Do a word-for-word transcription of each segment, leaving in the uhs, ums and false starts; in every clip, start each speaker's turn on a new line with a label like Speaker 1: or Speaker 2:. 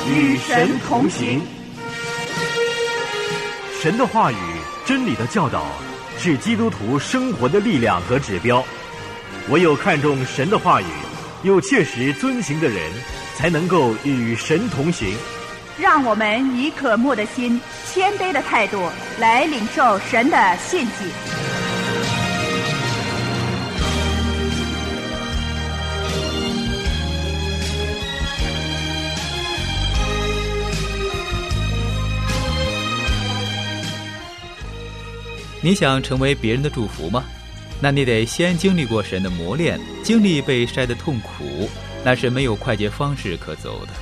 Speaker 1: 与神同行。
Speaker 2: 神的话语、真理的教导是基督徒生活的力量和指标。唯有看重神的话语，又切实遵行的人，才能够与神同行。
Speaker 1: 让我们以渴慕的心、谦卑的态度来领受神的信息。
Speaker 3: 你想成为别人的祝福吗？那你得先经历过神的磨练，经历被筛的痛苦，那是没有快捷方式可走的。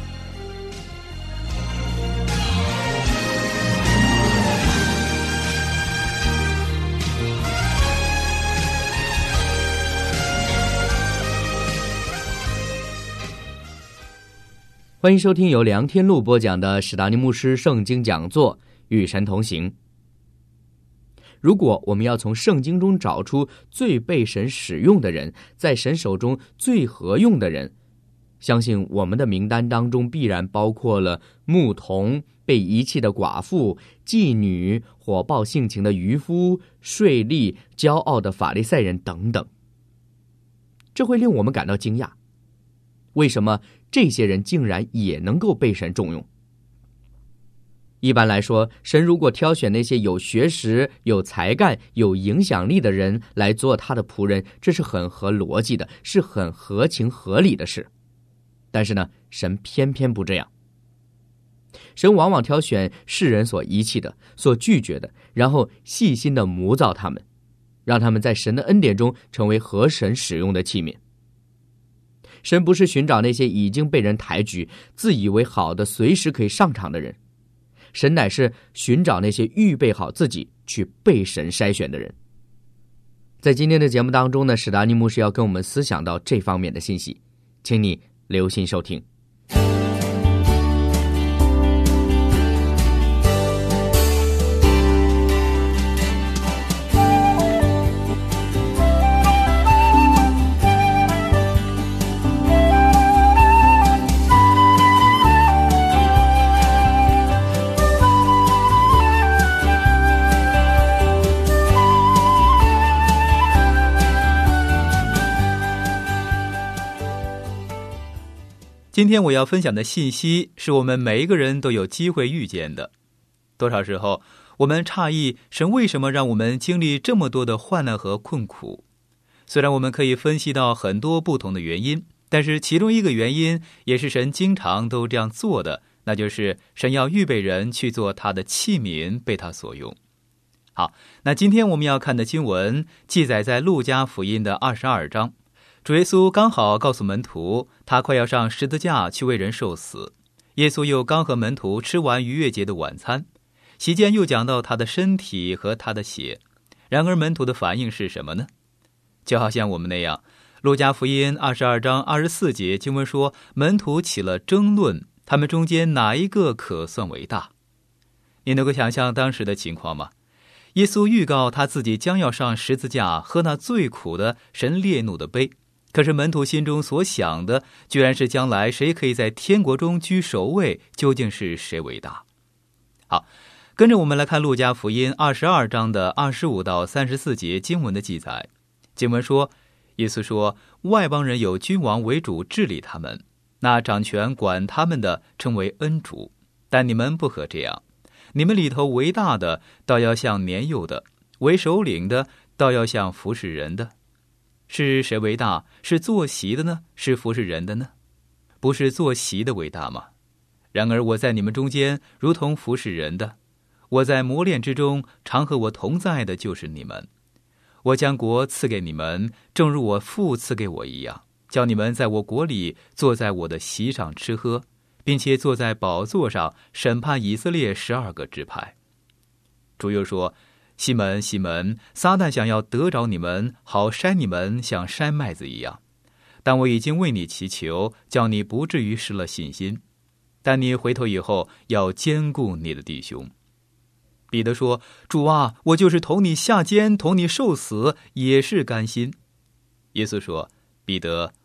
Speaker 4: 欢迎收听由梁天路播讲的史达尼牧师圣经讲座《与神同行》。如果我们要从圣经中找出最被神使用的人，在神手中最合用的人，相信我们的名单当中必然包括了牧童、被遗弃的寡妇、妓女、火爆性情的渔夫、税吏、骄傲的法利赛人等等。这会令我们感到惊讶，为什么这些人竟然也能够被神重用？一般来说，神如果挑选那些有学识、有才干、有影响力的人来做他的仆人，这是很合逻辑的，是很合情合理的事。但是呢，神偏偏不这样。神往往挑选世人所遗弃的、所拒绝的，然后细心地磨造他们，让他们在神的恩典中成为合神使用的器皿。神不是寻找那些已经被人抬举、自以为好的、随时可以上场的人，神乃是寻找那些预备好自己去被神筛选的人。在今天的节目当中呢，史达尼牧师要跟我们思想到这方面的信息，请你留心收听。
Speaker 3: 今天我要分享的信息是我们每一个人都有机会遇见的。多少时候我们诧异神为什么让我们经历这么多的患难和困苦。虽然我们可以分析到很多不同的原因，但是其中一个原因也是神经常都这样做的，那就是神要预备人去做他的器皿，被他所用。好，那今天我们要看的经文记载在路加福音的二十二章。主耶稣刚好告诉门徒，他快要上十字架去为人受死。耶稣又刚和门徒吃完逾越节的晚餐，席间又讲到他的身体和他的血。然而门徒的反应是什么呢？就好像我们那样，路加福音二十二章二十四节经文说，门徒起了争论，他们中间哪一个可算为大？你能够想象当时的情况吗？耶稣预告他自己将要上十字架，喝那最苦的神烈怒的杯。可是门徒心中所想的，居然是将来谁可以在天国中居首位，究竟是谁为大？好，跟着我们来看路加福音二十二章的二十五到三十四节经文的记载。经文说，耶稣说，外邦人有君王为主治理他们，那掌权管他们的称为恩主，但你们不可这样。你们里头为大的，倒要像年幼的；为首领的，倒要像服侍人的。是谁为大？是坐席的呢？是服侍人的呢？不是坐席的为大吗？然而我在你们中间如同服侍人的，我在磨练之中，常和我同在的就是你们。我将国赐给你们，正如我父赐给我一样，叫你们在我国里坐在我的席上吃喝，并且坐在宝座上审判以色列十二个支派。主又说，西门，西门，撒旦想要得着你们，好筛你们，像筛麦子一样。但我已经为你祈求，叫你不至于失了信心。但你回头以后，要兼顾你的弟兄。彼得说，主啊，我就是同你下监，同你受死，也是甘心。耶稣说，彼得，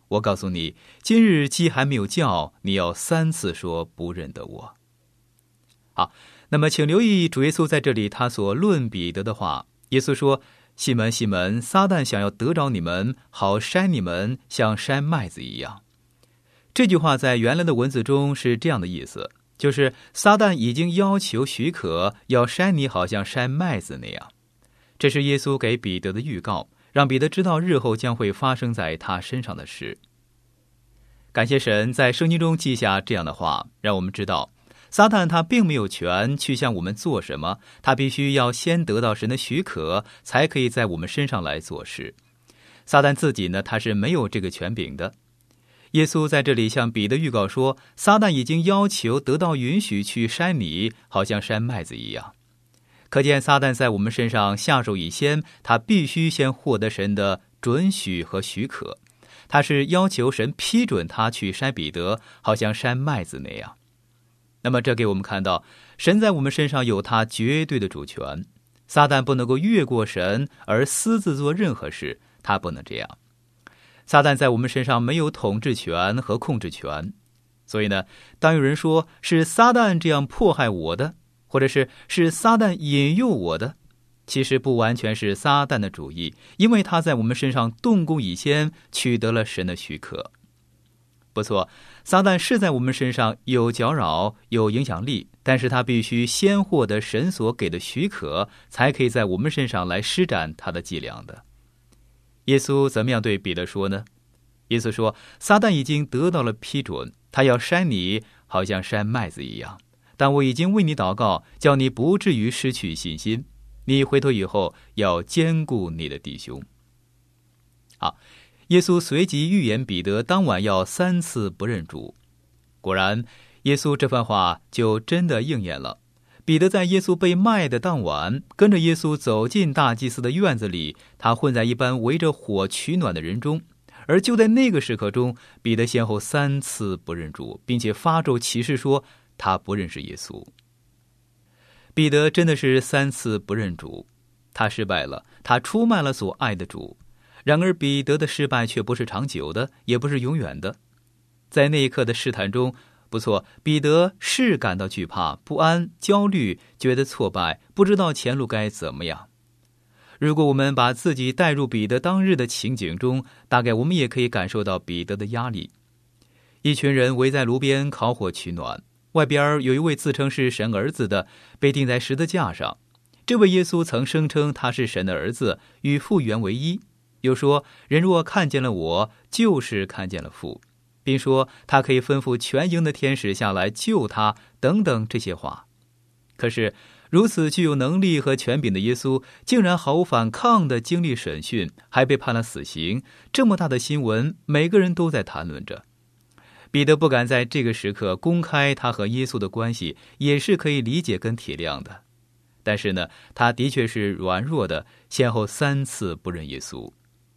Speaker 3: 我告诉你，今日鸡还没有叫，你要三次说不认得我。好，那么请留意主耶稣在这里他所论彼得的话。耶稣说，西门西门，撒旦想要得着你们，好筛你们，像筛麦子一样。这句话在原来的文字中是这样的意思，就是撒旦已经要求许可，要筛你好像筛麦子那样。这是耶稣给彼得的预告，让彼得知道日后将会发生在他身上的事。感谢神在圣经中记下这样的话，让我们知道撒旦他并没有权去向我们做什么，他必须要先得到神的许可，才可以在我们身上来做事。撒旦自己呢，他是没有这个权柄的。耶稣在这里向彼得预告说，撒旦已经要求得到允许去筛你，好像筛麦子一样。可见撒旦在我们身上下手以先，他必须先获得神的准许和许可。他是要求神批准他去筛彼得，好像筛麦子那样。那么这给我们看到，神在我们身上有他绝对的主权，撒旦不能够越过神而私自做任何事，他不能这样。撒旦在我们身上没有统治权和控制权，所以呢，当有人说是撒旦这样迫害我的，或者是是撒旦引诱我的，其实不完全是撒旦的主意，因为他在我们身上动工以先取得了神的许可。不错，撒旦是在我们身上有搅扰有影响力，但是他必须先获得神所给的许可，才可以在我们身上来施展他的伎俩的。耶稣怎么样对彼得说呢？耶稣说，撒旦已经得到了批准，他要筛你好像筛麦子一样，但我已经为你祷告，叫你不至于失去信心，你回头以后要兼顾你的弟兄。好，耶稣随即预言彼得当晚要三次不认主。果然，耶稣这番话就真的应验了。彼得在耶稣被卖的当晚，跟着耶稣走进大祭司的院子里，他混在一般围着火取暖的人中。而就在那个时刻中，彼得先后三次不认主，并且发咒起誓说他不认识耶稣。彼得真的是三次不认主，他失败了，他出卖了所爱的主。然而彼得的失败却不是长久的，也不是永远的。在那一刻的试探中，不错，彼得是感到惧怕、不安、焦虑，觉得挫败，不知道前路该怎么样。如果我们把自己带入彼得当日的情景中，大概我们也可以感受到彼得的压力。一群人围在炉边烤火取暖，外边有一位自称是神儿子的被钉在十字架上。这位耶稣曾声称他是神的儿子，与父原为一，又说人若看见了我，就是看见了父，并说他可以吩咐全营的天使下来救他，等等这些话。可是如此具有能力和权柄的耶稣，竟然毫无反抗地经历审讯，还被判了死刑。这么大的新闻，每个人都在谈论着。彼得不敢在这个时刻公开他和耶稣的关系，也是可以理解跟体谅的。但是呢，他的确是软弱的，先后三次不认耶稣。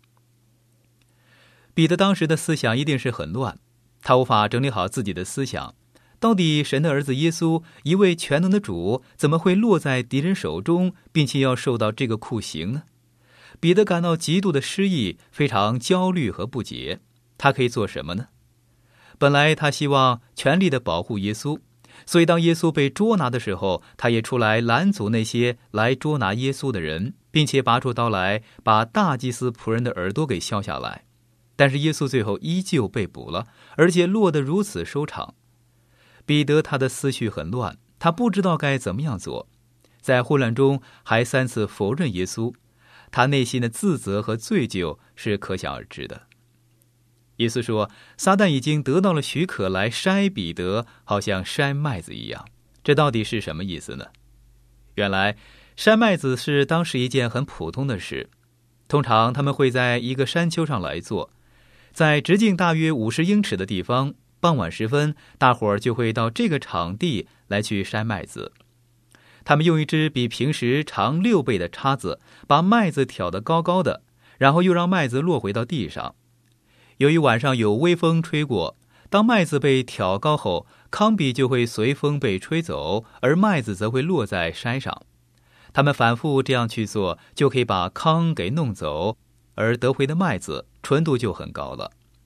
Speaker 3: 彼得当时的思想一定是很乱，他无法整理好自己的思想。到底神的儿子耶稣，一位全能的主，怎么会落在敌人手中，并且要受到这个酷刑呢？彼得感到极度的失意，非常焦虑和不解。他可以做什么呢？本来他希望全力的保护耶稣，所以当耶稣被捉拿的时候，他也出来拦阻那些来捉拿耶稣的人，并且拔出刀来，把大祭司仆人的耳朵给削下来。但是耶稣最后依旧被捕了，而且落得如此收场。彼得他的思绪很乱，他不知道该怎么样做，在混乱中还三次否认耶稣，他内心的自责和罪疚是可想而知的。耶稣说，撒旦已经得到了许可来筛彼得，好像筛麦子一样。这到底是什么意思呢？原来筛麦子是当时一件很普通的事，通常他们会在一个山丘上来做，在直径大约五十英尺的地方，傍晚时分，大伙儿就会到这个场地来去筛麦子。他们用一只比平时长六倍的叉子，把麦子挑得高高的，然后又让麦子落回到地上。由于晚上有微风吹过，当麦子被挑高后，糠秕就会随风被吹走，而麦子则会落在筛上。他们反复这样去做，就可以把糠给弄走，而得回的麦子纯度就很高了。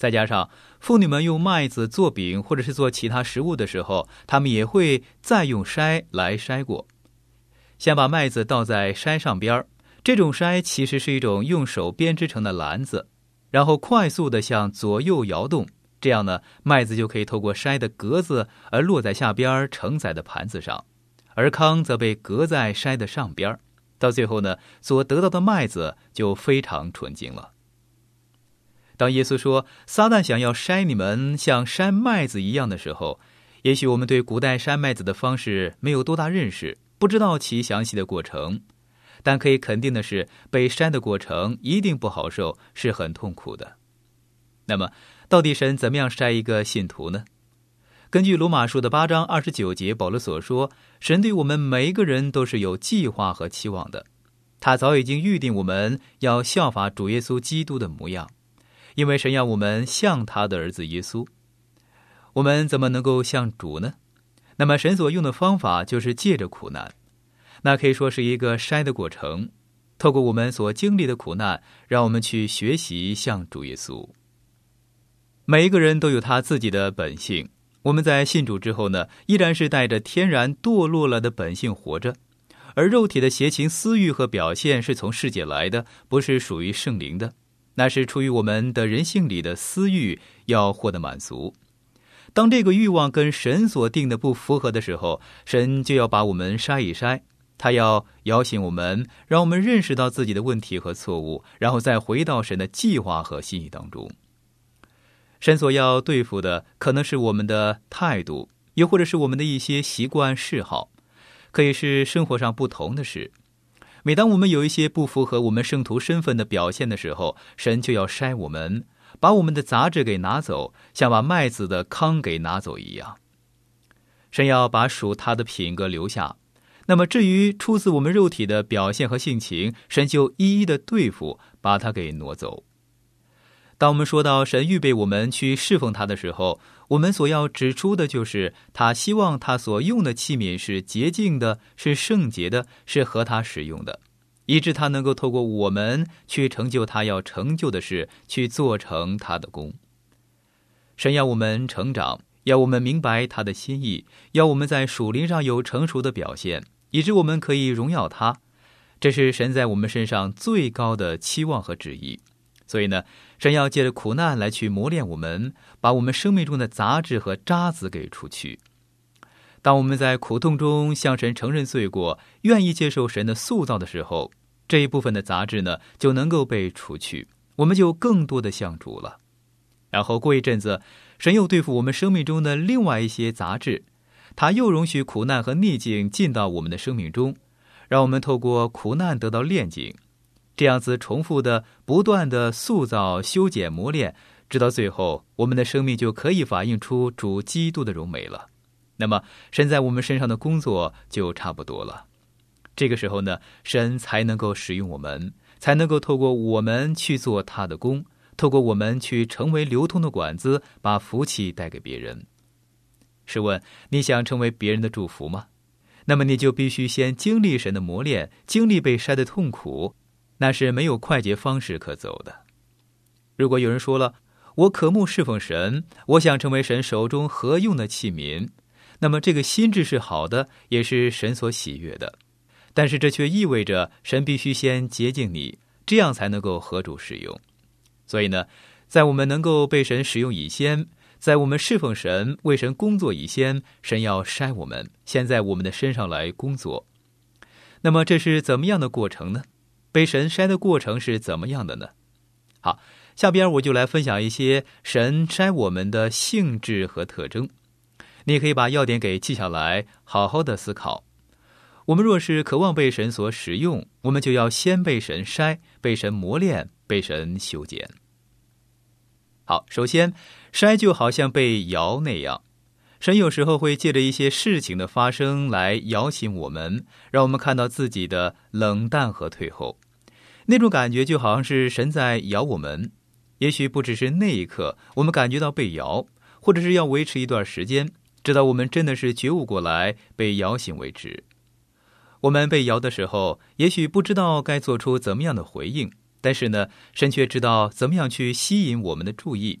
Speaker 3: 再加上妇女们用麦子做饼或者是做其他食物的时候，他们也会再用筛来筛过。先把麦子倒在筛上边，这种筛其实是一种用手编织成的篮子，然后快速地向左右摇动，这样呢，麦子就可以透过筛的格子而落在下边承载的盘子上，而糠则被隔在筛的上边，到最后呢，所得到的麦子就非常纯净了。当耶稣说撒旦想要筛你们像筛麦子一样的时候，也许我们对古代筛麦子的方式没有多大认识，不知道其详细的过程，但可以肯定的是，被筛的过程一定不好受，是很痛苦的。那么到底神怎么样筛一个信徒呢？根据罗马书的八章二十九节，保罗所说，神对我们每一个人都是有计划和期望的，他早已经预定我们要效法主耶稣基督的模样，因为神要我们像他的儿子耶稣。我们怎么能够像主呢？那么神所用的方法就是借着苦难，那可以说是一个筛的过程，透过我们所经历的苦难，让我们去学习像主耶稣。每一个人都有他自己的本性，我们在信主之后呢，依然是带着天然堕落了的本性活着，而肉体的邪情私欲和表现是从世界来的，不是属于圣灵的，那是出于我们的人性里的私欲要获得满足。当这个欲望跟神所定的不符合的时候，神就要把我们筛一筛，他要摇醒我们，让我们认识到自己的问题和错误，然后再回到神的计划和心意当中。神所要对付的可能是我们的态度，又或者是我们的一些习惯嗜好，可以是生活上不同的事。每当我们有一些不符合我们圣徒身份的表现的时候，神就要筛我们，把我们的杂质给拿走，像把麦子的糠给拿走一样。神要把属他的品格留下，那么至于出自我们肉体的表现和性情，神就一一的对付，把它给挪走。当我们说到神预备我们去侍奉他的时候，我们所要指出的就是他希望他所用的器皿是洁净的，是圣洁的，是合他使用的，以致他能够透过我们去成就他要成就的事，去做成他的功。神要我们成长，要我们明白他的心意，要我们在属灵上有成熟的表现，以致我们可以荣耀他。这是神在我们身上最高的期望和旨意。所以呢，神要借着苦难来去磨练我们，把我们生命中的杂质和渣子给除去。当我们在苦痛中向神承认罪过，愿意接受神的塑造的时候，这一部分的杂质呢就能够被除去，我们就更多的像主了。然后过一阵子，神又对付我们生命中的另外一些杂质，他又容许苦难和逆境进到我们的生命中，让我们透过苦难得到炼净，这样子重复的不断的塑造修剪磨练，直到最后我们的生命就可以反映出主基督的荣美了。那么神在我们身上的工作就差不多了。这个时候呢，神才能够使用我们，才能够透过我们去做他的工，透过我们去成为流通的管子，把福气带给别人。试问你想成为别人的祝福吗？那么你就必须先经历神的磨练，经历被筛的痛苦，那是没有快捷方式可走的。如果有人说了，我渴慕侍奉神，我想成为神手中合用的器皿，那么这个心志是好的，也是神所喜悦的，但是这却意味着神必须先洁净你，这样才能够合主使用。所以呢，在我们能够被神使用以先，在我们侍奉神为神工作以先，神要筛我们，先在我们的身上来工作。那么这是怎么样的过程呢？被神筛的过程是怎么样的呢？好，下边我就来分享一些神筛我们的性质和特征，你可以把要点给记下来，好好的思考。我们若是渴望被神所使用，我们就要先被神筛，被神磨练，被神修剪。好，首先筛就好像被摇那样，神有时候会借着一些事情的发生来摇醒我们，让我们看到自己的冷淡和退后。那种感觉就好像是神在摇我们，也许不只是那一刻我们感觉到被摇，或者是要维持一段时间，直到我们真的是觉悟过来被摇醒为止。我们被摇的时候，也许不知道该做出怎么样的回应，但是呢，神却知道怎么样去吸引我们的注意，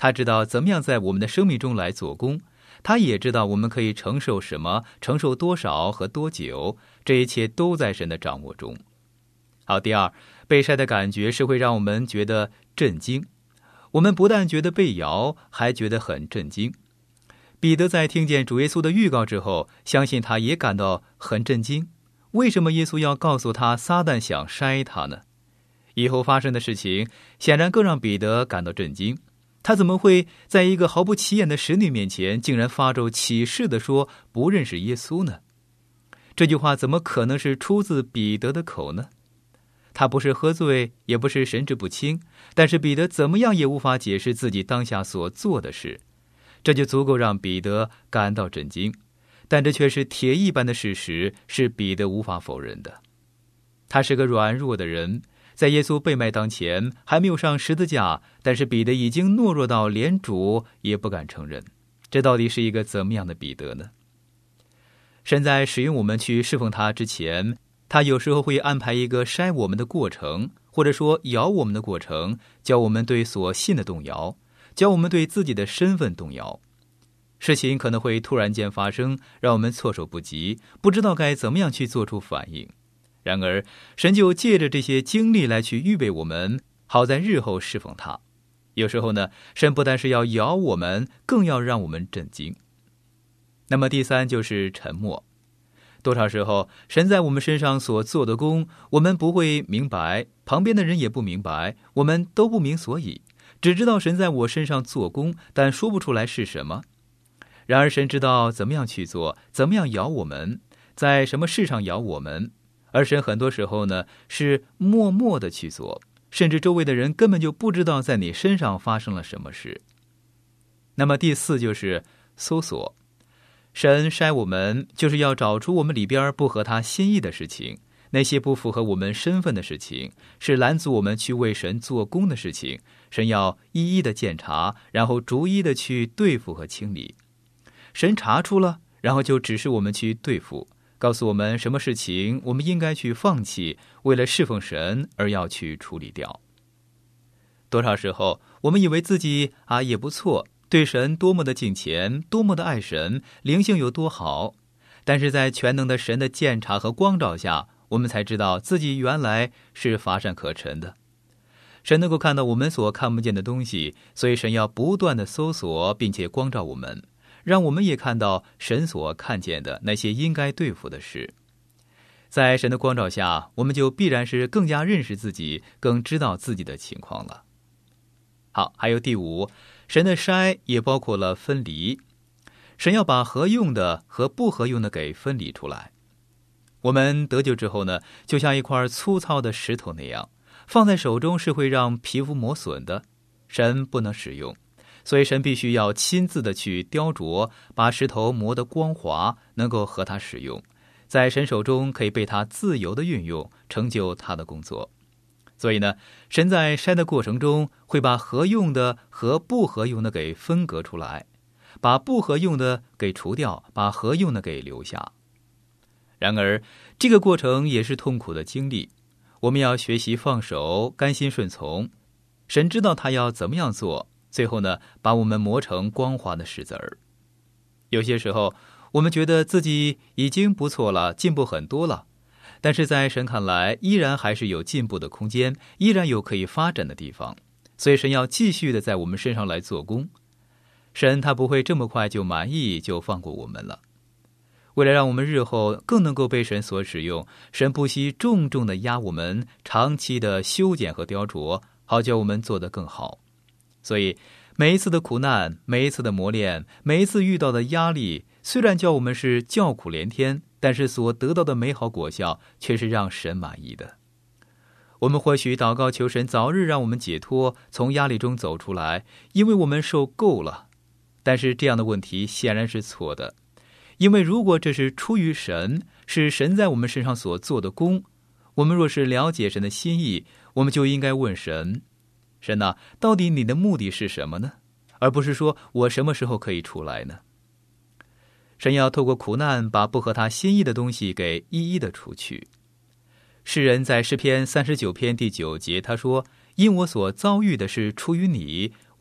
Speaker 3: 他知道怎么样在我们的生命中来做工，他也知道我们可以承受什么，承受多少和多久，这一切都在神的掌握中。好，第二，被筛的感觉是会让我们觉得震惊。我们不但觉得被摇，还觉得很震惊。彼得在听见主耶稣的预告之后，相信他也感到很震惊。为什么耶稣要告诉他撒旦想筛他呢？以后发生的事情显然更让彼得感到震惊。他怎么会在一个毫不起眼的使女面前，竟然发咒起誓地说不认识耶稣呢？这句话怎么可能是出自彼得的口呢？他不是喝醉，也不是神志不清，但是彼得怎么样也无法解释自己当下所做的事，这就足够让彼得感到震惊。但这却是铁一般的事实，是彼得无法否认的。他是个软弱的人，在耶稣被卖当前还没有上十字架，但是彼得已经懦弱到连主也不敢承认。这到底是一个怎么样的彼得呢？神在使用我们去侍奉他之前，他有时候会安排一个筛我们的过程，或者说摇我们的过程，教我们对所信的动摇，教我们对自己的身份动摇。事情可能会突然间发生，让我们措手不及，不知道该怎么样去做出反应。然而神就借着这些经历来去预备我们，好在日后侍奉他。有时候呢，神不但是要摇我们，更要让我们震惊。那么第三就是沉默。多少时候神在我们身上所做的工，我们不会明白，旁边的人也不明白，我们都不明所以，只知道神在我身上做工，但说不出来是什么。然而神知道怎么样去做，怎么样摇我们，在什么事上摇我们。而神很多时候呢，是默默的去做，甚至周围的人根本就不知道在你身上发生了什么事。那么第四就是搜索。神筛我们，就是要找出我们里边不合他心意的事情，那些不符合我们身份的事情，是拦阻我们去为神做工的事情，神要一一的检查，然后逐一的去对付和清理。神查出了，然后就指示我们去对付，告诉我们什么事情我们应该去放弃，为了侍奉神而要去处理掉。多少时候我们以为自己啊也不错，对神多么的敬虔，多么的爱神，灵性有多好，但是在全能的神的鉴察和光照下，我们才知道自己原来是乏善可陈的。神能够看到我们所看不见的东西，所以神要不断的搜索，并且光照我们，让我们也看到神所看见的那些应该对付的事。在神的光照下，我们就必然是更加认识自己，更知道自己的情况了。好，还有第五，神的筛也包括了分离。神要把合用的和不合用的给分离出来。我们得救之后呢，就像一块粗糙的石头那样，放在手中是会让皮肤磨损的，神不能使用，所以神必须要亲自的去雕琢，把石头磨得光滑，能够和他使用，在神手中可以被他自由的运用，成就他的工作。所以呢，神在筛的过程中会把合用的和不合用的给分隔出来，把不合用的给除掉，把合用的给留下。然而这个过程也是痛苦的经历，我们要学习放手，甘心顺从。神知道他要怎么样做，最后呢，把我们磨成光滑的石子儿。有些时候我们觉得自己已经不错了，进步很多了，但是在神看来，依然还是有进步的空间，依然有可以发展的地方，所以神要继续的在我们身上来做工。神他不会这么快就满意，就放过我们了。为了让我们日后更能够被神所使用，神不惜重重的压我们，长期的修剪和雕琢，好叫我们做得更好。所以每一次的苦难，每一次的磨练，每一次遇到的压力，虽然叫我们是叫苦连天，但是所得到的美好果效却是让神满意的。我们或许祷告求神早日让我们解脱，从压力中走出来，因为我们受够了。但是这样的问题显然是错的，因为如果这是出于神，是神在我们身上所做的工，我们若是了解神的心意，我们就应该问神，神啊，到底你的目的是什么呢？而不是说我什么时候可以出来呢？神要透过苦难把不合他心意的东西给一一的除去。诗人在诗篇三十九篇第九节他说，因我所遭遇的是出于你，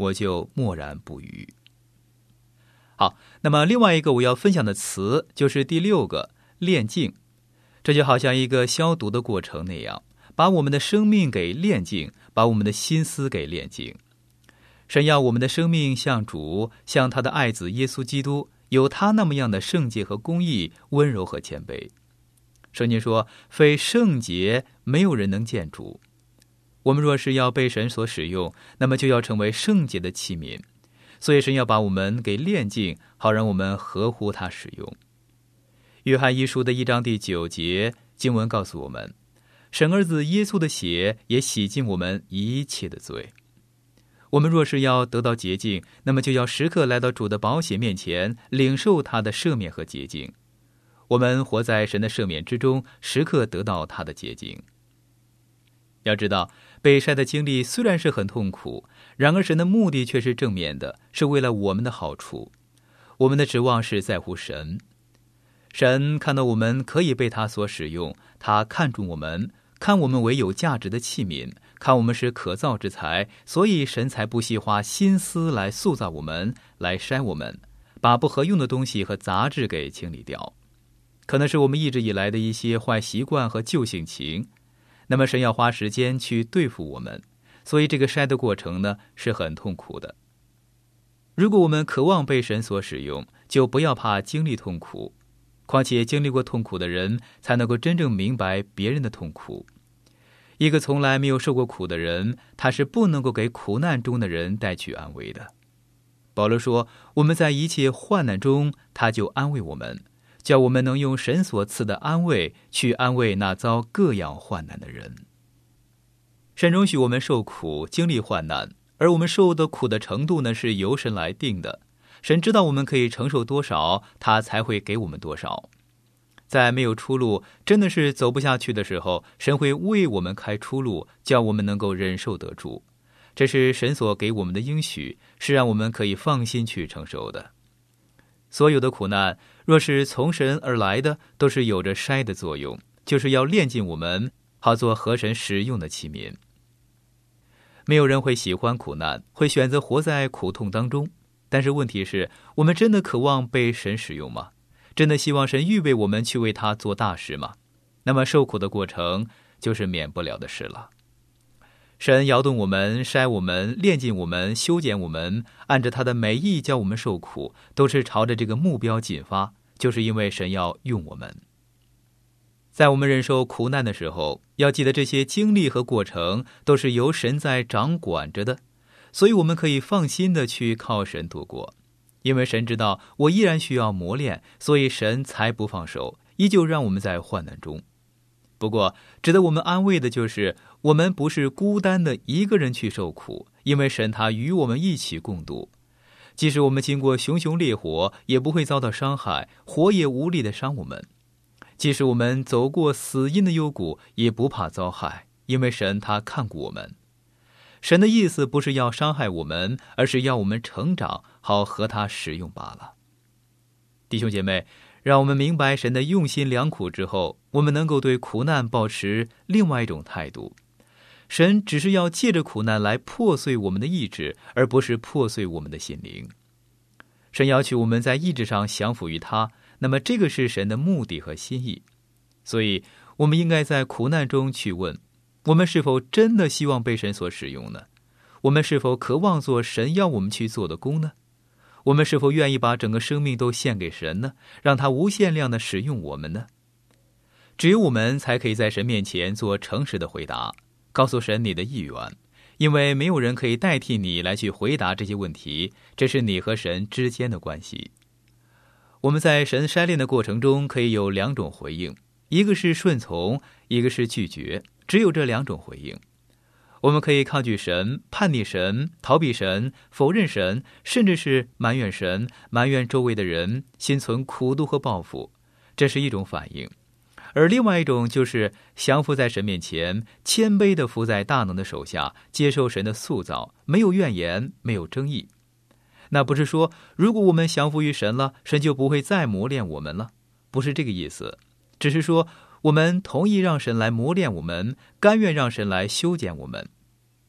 Speaker 3: 我就默然不语。好，那么另外一个我要分享的词就是第六个，炼净。这就好像一个消毒的过程那样，把我们的生命给炼净，把我们的心思给炼净。神要我们的生命像主，像他的爱子耶稣基督，有他那么样的圣洁和公义，温柔和谦卑。圣经说，非圣洁没有人能见主。我们若是要被神所使用，那么就要成为圣洁的器皿。所以神要把我们给炼净，好让我们合乎他使用。约翰一书的一章第九节经文告诉我们，神儿子耶稣的血也洗净我们一切的罪。我们若是要得到洁净，那么就要时刻来到主的宝血面前，领受他的赦免和洁净。我们活在神的赦免之中，时刻得到他的洁净。要知道，被筛的经历虽然是很痛苦，然而神的目的却是正面的，是为了我们的好处。我们的指望是在乎神。神看到我们可以被他所使用，他看重我们，看我们为有价值的器皿，看我们是可造之材，所以神才不惜花心思来塑造我们，来筛我们，把不合用的东西和杂质给清理掉。可能是我们一直以来的一些坏习惯和旧性情，那么神要花时间去对付我们，所以这个筛的过程呢是很痛苦的。如果我们渴望被神所使用，就不要怕经历痛苦，况且经历过痛苦的人才能够真正明白别人的痛苦。一个从来没有受过苦的人，他是不能够给苦难中的人带去安慰的。保罗说，我们在一切患难中，他就安慰我们，叫我们能用神所赐的安慰去安慰那遭各样患难的人。神容许我们受苦，经历患难，而我们受的苦的程度呢，是由神来定的。神知道我们可以承受多少，他才会给我们多少。在没有出路，真的是走不下去的时候，神会为我们开出路，叫我们能够忍受得住。这是神所给我们的应许，是让我们可以放心去承受的。所有的苦难，若是从神而来的，都是有着筛的作用，就是要炼净我们，好做合神使用的器皿。没有人会喜欢苦难，会选择活在苦痛当中。但是问题是，我们真的渴望被神使用吗？真的希望神预备我们去为他做大事吗？那么受苦的过程就是免不了的事了。神摇动我们，筛我们，炼净我们，修剪我们，按着他的美意叫我们受苦，都是朝着这个目标进发，就是因为神要用我们。在我们忍受苦难的时候，要记得这些经历和过程都是由神在掌管着的，所以我们可以放心的去靠神度过。因为神知道我依然需要磨练，所以神才不放手，依旧让我们在患难中。不过值得我们安慰的就是，我们不是孤单的一个人去受苦，因为神他与我们一起共度。即使我们经过熊熊烈火，也不会遭到伤害，火也无力的伤我们。即使我们走过死荫的幽谷，也不怕遭害，因为神他看顾我们。神的意思不是要伤害我们，而是要我们成长，好和他使用罢了。弟兄姐妹，让我们明白神的用心良苦之后，我们能够对苦难抱持另外一种态度。神只是要借着苦难来破碎我们的意志，而不是破碎我们的心灵。神要求我们在意志上降服于他，那么这个是神的目的和心意。所以我们应该在苦难中去问，我们是否真的希望被神所使用呢？我们是否渴望做神要我们去做的工呢？我们是否愿意把整个生命都献给神呢？让他无限量的使用我们呢？只有我们才可以在神面前做诚实的回答，告诉神你的意愿，因为没有人可以代替你来去回答这些问题，这是你和神之间的关系。我们在神筛炼的过程中可以有两种回应，一个是顺从，一个是拒绝，只有这两种回应。我们可以抗拒神、叛逆神、逃避神、否认神，甚至是埋怨神、埋怨周围的人，心存苦毒和报复，这是一种反应。而另外一种就是降服在神面前，谦卑地服在大能的手下，接受神的塑造，没有怨言，没有争议。那不是说如果我们降服于神了，神就不会再磨练我们了，不是这个意思，只是说我们同意让神来磨练我们，甘愿让神来修剪我们。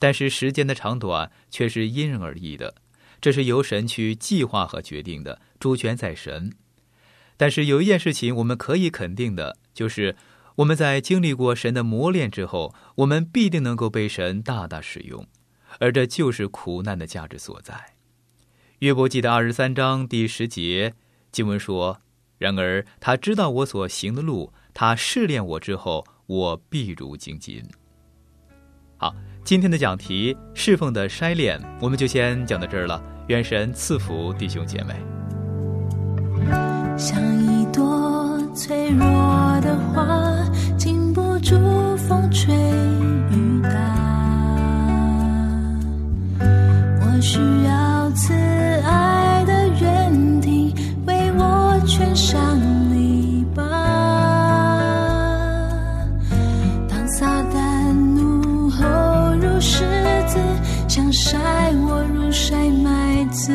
Speaker 3: 但是时间的长短却是因人而异的，这是由神去计划和决定的，主权在神。但是有一件事情我们可以肯定的，就是我们在经历过神的磨练之后，我们必定能够被神大大使用，而这就是苦难的价值所在。约伯记的二十三章第十节经文说，然而他知道我所行的路，他试炼我之后，我必如精金。好，今天的讲题侍奉的筛炼我们就先讲到这儿了，愿神赐福弟兄姐妹。
Speaker 5: 像一朵脆弱的花，经不住风吹雨打，我需要慈爱的园丁为我圈上篱笆。当撒旦怒吼如狮子，想晒我如晒麦子，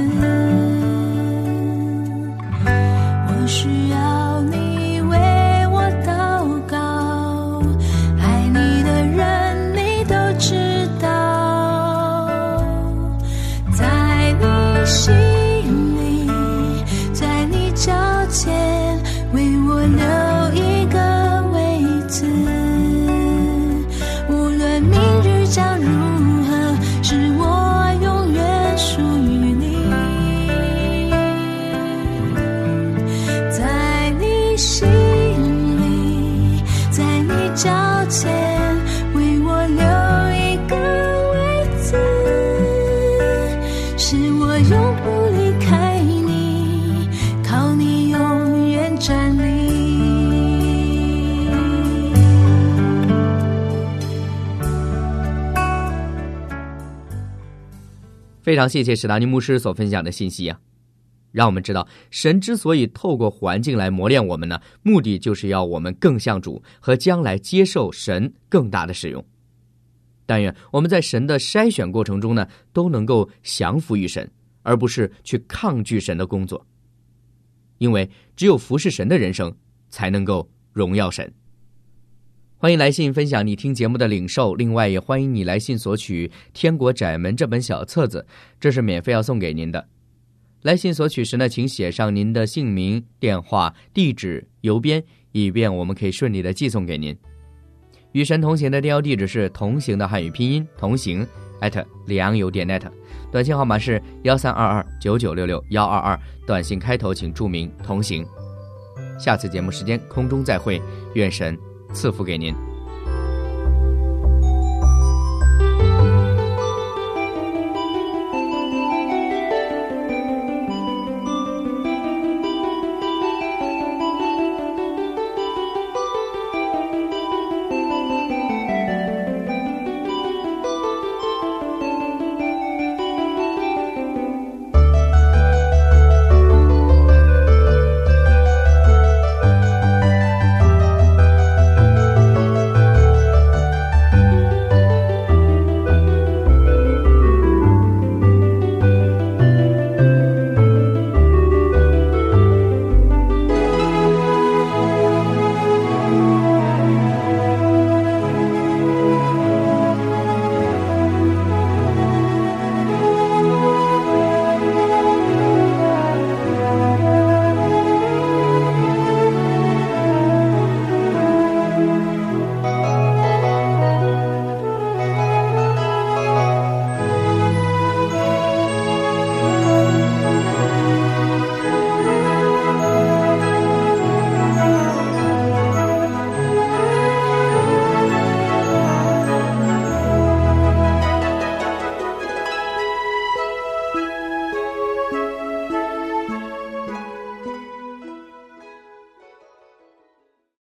Speaker 5: 我需要你为我祷告，爱你的人你都知道，在你心里，在你脚前为我留一个位子，无论明日将如何，使我永远属于你。在你心里，在你脚前为我留一个位子，使我永不离开你，靠你永远站立。
Speaker 4: 非常谢谢史达尼牧师所分享的信息啊，让我们知道神之所以透过环境来磨练我们呢，目的就是要我们更像主，和将来接受神更大的使用。但愿我们在神的筛选过程中呢，都能够降服于神，而不是去抗拒神的工作，因为只有服侍神的人生才能够荣耀神。欢迎来信分享你听节目的领受，另外也欢迎你来信索取《天国窄门》这本小册子，这是免费要送给您的。来信索取时呢，请写上您的姓名、电话、地址、邮编，以便我们可以顺利的寄送给您。与神同行的电邮地址是同行的汉语拼音同行 at 良友点 net， 短信号码是一三二二九九六六一二二，短信开头请注明同行。下次节目时间空中再会，愿神赐福给您。